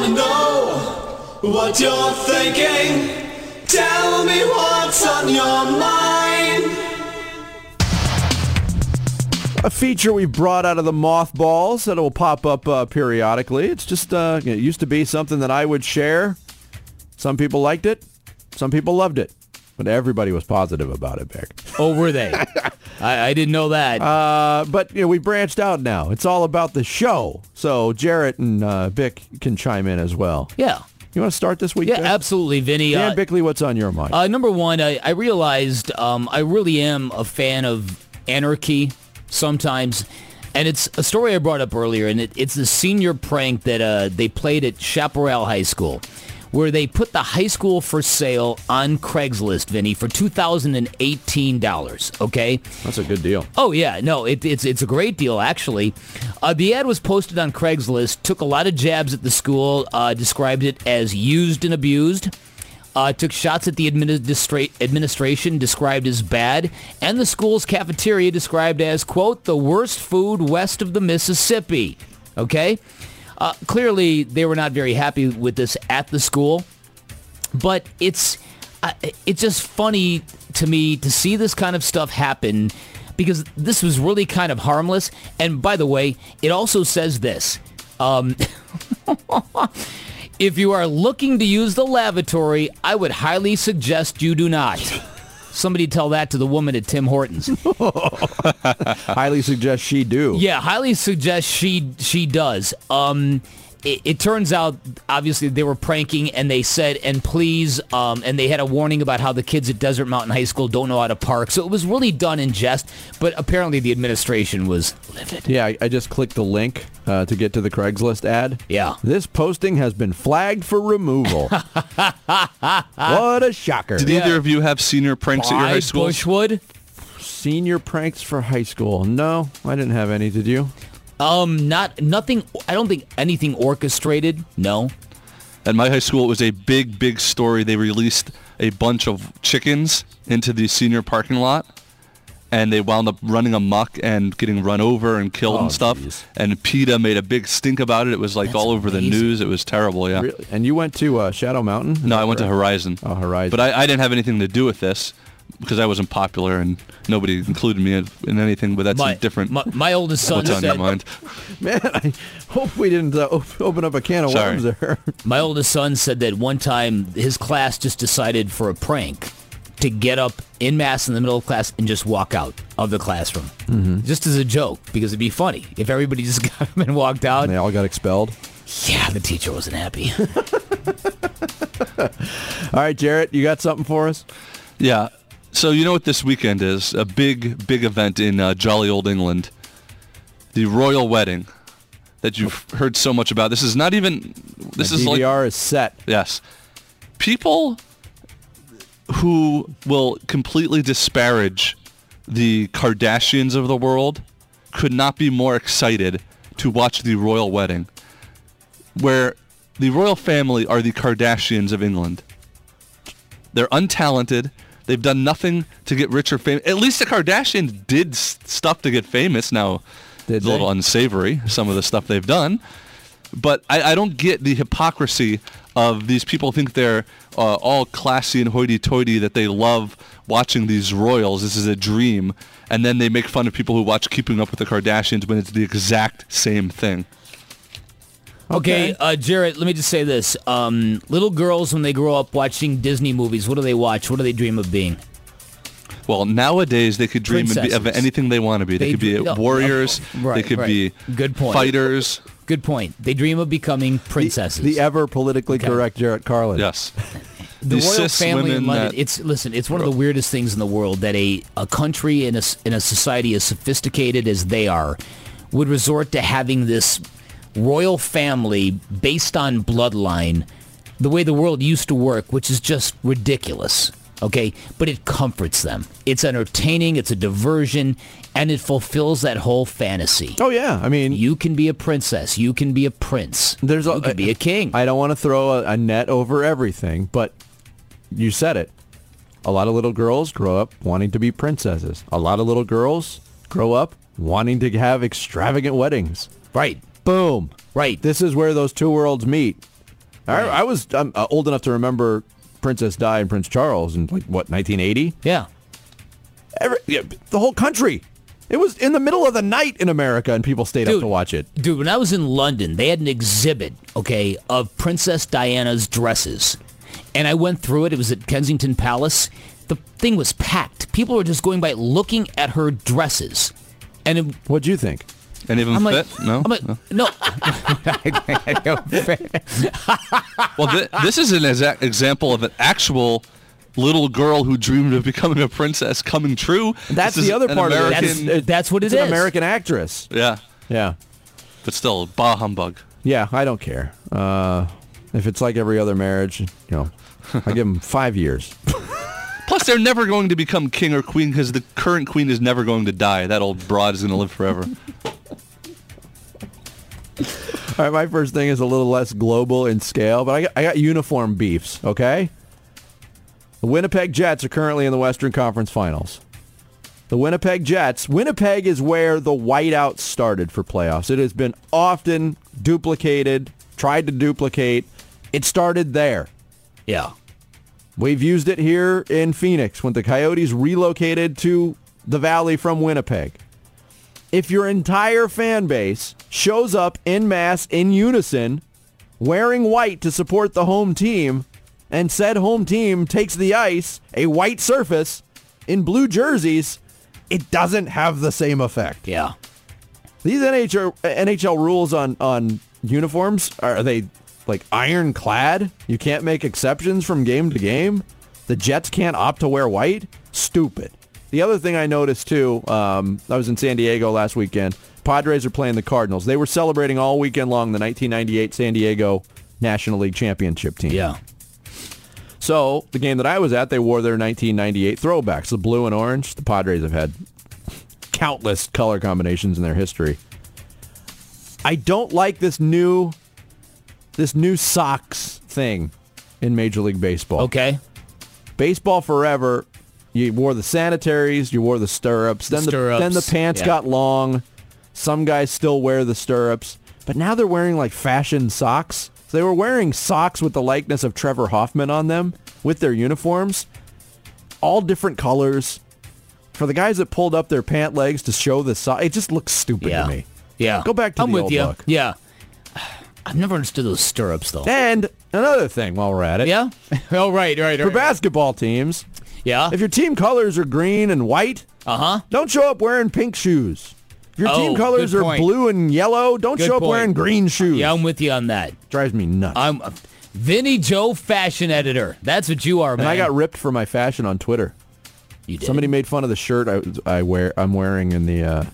wanna know what you're thinking. Tell me what's on your mind. A feature we brought out of the mothballs that will pop up periodically. It's just, it used to be something that I would share. Some people liked it. Some people loved it. But everybody was positive about it, Vic. Oh, were they? I didn't know that. But we branched out now. It's all about the show. So Jarrett and Vic can chime in as well. Yeah. You want to start this week? Yeah, Vic? absolutely, Vinny. Dan Bickley, what's on your mind? Number one, I realized I really am a fan of anarchy sometimes. And it's a story I brought up earlier, and it's the senior prank that they played at Chaparral High School, where they put the high school for sale on Craigslist, Vinny, for $2,018, okay? That's a good deal. Oh, yeah. No, it's a great deal, actually. The ad was posted on Craigslist, took a lot of jabs at the school, described it as used and abused, took shots at the administration, described as bad, and the school's cafeteria described as, quote, the worst food west of the Mississippi, okay? Clearly, they were not very happy with this at the school, but it's just funny to me to see this kind of stuff happen because this was really kind of harmless. And by the way, it also says this. If you are looking to use the lavatory, I would highly suggest you do not. Somebody tell that to the woman at Tim Hortons. Highly suggest she do. Yeah, highly suggest she does. It turns out, obviously, they were pranking, and they said, and please, and they had a warning about how the kids at Desert Mountain High School don't know how to park. So it was really done in jest, but apparently the administration was livid. Yeah, I just clicked the link to get to the Craigslist ad. Yeah. This posting has been flagged for removal. What a shocker. Did either of you have senior pranks at your high school? Bushwood? Senior pranks for high school. No, I didn't have any. Did you? Nothing. I don't think anything orchestrated. No. At my high school, it was a big, big story. They released a bunch of chickens into the senior parking lot, and they wound up running amok and getting run over and killed and stuff. Geez. And PETA made a big stink about it. It was like That's all over the amazing. news. It was terrible, yeah. Really? And you went to Shadow Mountain? Is No, that I went to correct? Horizon. Oh, Horizon. But I didn't have anything to do with this because I wasn't popular and nobody included me in anything, but that's a different... My oldest son What's on your said... mind? Man, I hope we didn't open up a can of Sorry. worms there. My oldest son said that one time his class just decided for a prank to get up in mass in the middle of class and just walk out of the classroom. Mm-hmm. Just as a joke, because it'd be funny if everybody just got up and walked out. And they all got expelled. Yeah, the teacher wasn't happy. All right, Jarrett, you got something for us? Yeah. So you know what this weekend is? A big, big event in jolly old England. The royal wedding that you've heard so much about. This is not even... This The is like... DVR is set. Yes. People who will completely disparage the Kardashians of the world could not be more excited to watch the royal wedding, where the royal family are the Kardashians of England. They're untalented. They've done nothing to get rich or famous. At least the Kardashians did stuff to get famous. Now, Did it's a little they? unsavory, some of the stuff they've done. But I don't get the hypocrisy of these people think they're all classy and hoity-toity, that they love watching these royals. This is a dream. And then they make fun of people who watch Keeping Up with the Kardashians when it's the exact same thing. Okay, Jarrett, let me just say this. Little girls, when they grow up watching Disney movies, what do they watch? What do they dream of being? Well, nowadays they could dream of Princesses. anything they want to be. They could be warriors. Right, they could right. be Good point. fighters. Good point. They dream of becoming princesses. The ever politically correct Jarrett Carlin. Yes. The royal cis family in women London. that- It's one of the weirdest things in the world that a country and a society as sophisticated as they are would resort to having this royal family based on bloodline, the way the world used to work, which is just ridiculous. Okay, but it comforts them. It's entertaining. It's a diversion, and it fulfills that whole fantasy. Oh, yeah. I mean, You can be a princess. You can be a prince. you can be a king. I don't want to throw a net over everything, but you said it. A lot of little girls grow up wanting to be princesses. A lot of little girls grow up wanting to have extravagant weddings. Right. Boom. Right. This is where those two worlds meet. I'm old enough to remember Princess Di and Prince Charles in, 1980? Yeah. The whole country. It was in the middle of the night in America, and people stayed up to watch it. Dude, when I was in London, they had an exhibit, okay, of Princess Diana's dresses. And I went through it. It was at Kensington Palace. The thing was packed. People were just going by looking at her dresses. And What'd you think? Any of them fit? No? No. Well, this is an example of an actual little girl who dreamed of becoming a princess coming true. That's This is the other an part American, of it. That's what it It's is. an American actress. Yeah, Yeah. but still, bah humbug. Yeah, I don't care. If it's like every other marriage, I give them 5 years. Plus, they're never going to become king or queen because the current queen is never going to die. That old broad is going to live forever. All right, my first thing is a little less global in scale, but I got uniform beefs, okay? The Winnipeg Jets are currently in the Western Conference Finals. The Winnipeg Jets, Winnipeg is where the whiteout started for playoffs. It has been often duplicated, tried to duplicate. It started there. Yeah. We've used it here in Phoenix when the Coyotes relocated to the Valley from Winnipeg. If your entire fan base shows up en masse in unison wearing white to support the home team, and said home team takes the ice, a white surface, in blue jerseys, it doesn't have the same effect. Yeah. These NHL rules on uniforms, are they like ironclad? You can't make exceptions from game to game? The Jets can't opt to wear white? Stupid. The other thing I noticed, too, I was in San Diego last weekend. Padres are playing the Cardinals. They were celebrating all weekend long the 1998 San Diego National League Championship team. Yeah. So, the game that I was at, they wore their 1998 throwbacks, the blue and orange. The Padres have had countless color combinations in their history. I don't like this new socks thing in Major League Baseball. Okay. Baseball forever, you wore the sanitaries, you wore the stirrups. Then the pants got long. Some guys still wear the stirrups. But now they're wearing like fashion socks. So they were wearing socks with the likeness of Trevor Hoffman on them with their uniforms. All different colors. For the guys that pulled up their pant legs to show the sock, it just looks stupid to me. Yeah. Go back to I'm the with old you. look. Yeah. I've never understood those stirrups, though. And another thing while we're at it. Yeah? Oh, right. For basketball teams, Yeah? if your team colors are green and white, Uh-huh. don't show up wearing pink shoes. If your team Oh, colors good are point. blue and yellow, don't Good show up point. wearing green shoes. Yeah, I'm with you on that. Drives me nuts. I'm Vinny Joe, fashion editor. That's what you are, man. and I got ripped for my fashion on Twitter. You did. Somebody made fun of the shirt I'm wearing in the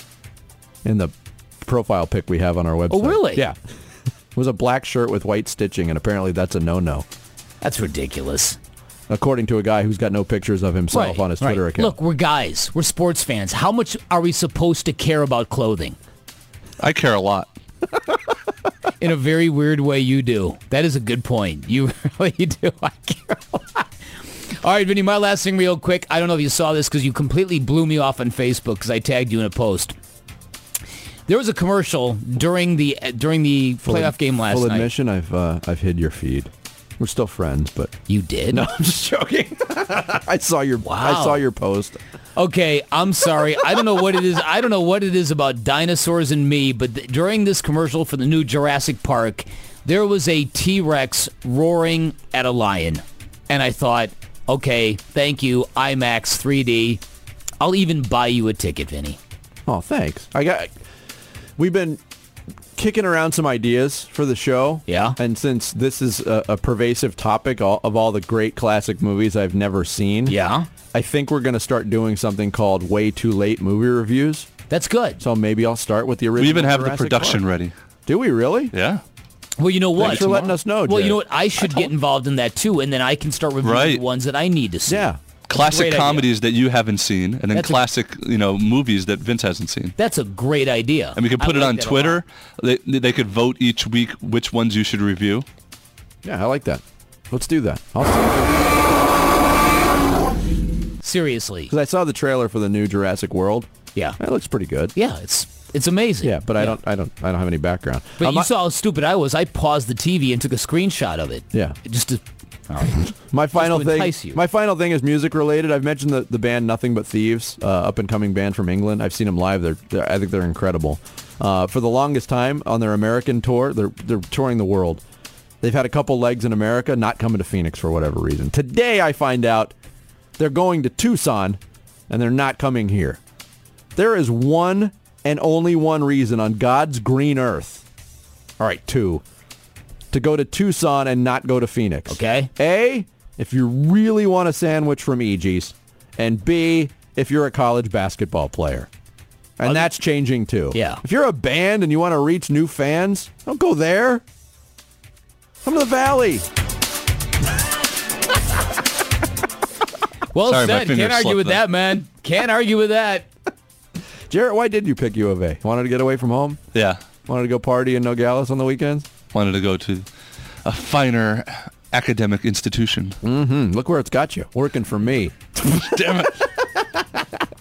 profile pic we have on our website. Oh, really? Yeah. It was a black shirt with white stitching, and apparently that's a no-no, That's ridiculous. according to a guy who's got no pictures of himself on his Twitter account. Look, we're guys. We're sports fans. How much are we supposed to care about clothing? I care a lot. In a very weird way, you do. That is a good point. You really do. I care a lot. All right, Vinny, my last thing real quick. I don't know if you saw this because you completely blew me off on Facebook because I tagged you in a post. There was a commercial during the playoff game last Full night. admission, I've hid your feed. We're still friends, but You did? no, I'm just joking. I saw your post. Okay, I'm sorry. I don't know what it is. I don't know what it is about dinosaurs and me, but during this commercial for the new Jurassic Park, there was a T-Rex roaring at a lion. And I thought, okay, thank you, IMAX 3D. I'll even buy you a ticket, Vinny. Oh, thanks. We've been kicking around some ideas for the show. Yeah. And since this is a pervasive topic of all the great classic movies I've never seen, Yeah? I think we're going to start doing something called Way Too Late movie reviews. That's good. So maybe I'll start with the original We even have the Jurassic production Park. ready. Do we really? Yeah. Well, you know what? Thanks for letting us know, Well, Jay. you know what? I should get involved in that, too, and then I can start reviewing Right. the ones that I need to see. Yeah. Classic Great idea. comedies that you haven't seen, and then That's a- classic, movies that Vince hasn't seen. That's a great idea. And we can put I it like on that a Twitter. lot. They could vote each week which ones you should review. Yeah, I like that. Let's do that. Because Seriously. I saw the trailer for the new Jurassic World. Yeah. That looks pretty good. Yeah, it's It's amazing. Yeah, but I don't have any background. But you saw how stupid I was. I paused the TV and took a screenshot of it. Yeah. Just to... My final to thing. entice you. My final thing is music related. I've mentioned the band Nothing But Thieves, up and coming band from England. I've seen them live. I think they're incredible. For the longest time on their American tour, they're touring the world. They've had a couple legs in America, not coming to Phoenix for whatever reason. Today I find out they're going to Tucson, and they're not coming here. There is one and only one reason on God's green earth. All right, two. To go to Tucson and not go to Phoenix. Okay. A, if you really want a sandwich from E.G.'s, and B, if you're a college basketball player. And that's changing too. Yeah. If you're a band and you want to reach new fans, don't go there. Come to the Valley. Well Sorry, my said. finger Can't argue slipped with there. that, man. Can't argue with that. Jarrett, why did you pick U of A? Wanted to get away from home? Yeah. Wanted to go party in Nogales on the weekends? Wanted to go to a finer academic institution. Look where it's got you. Working for me. Damn it.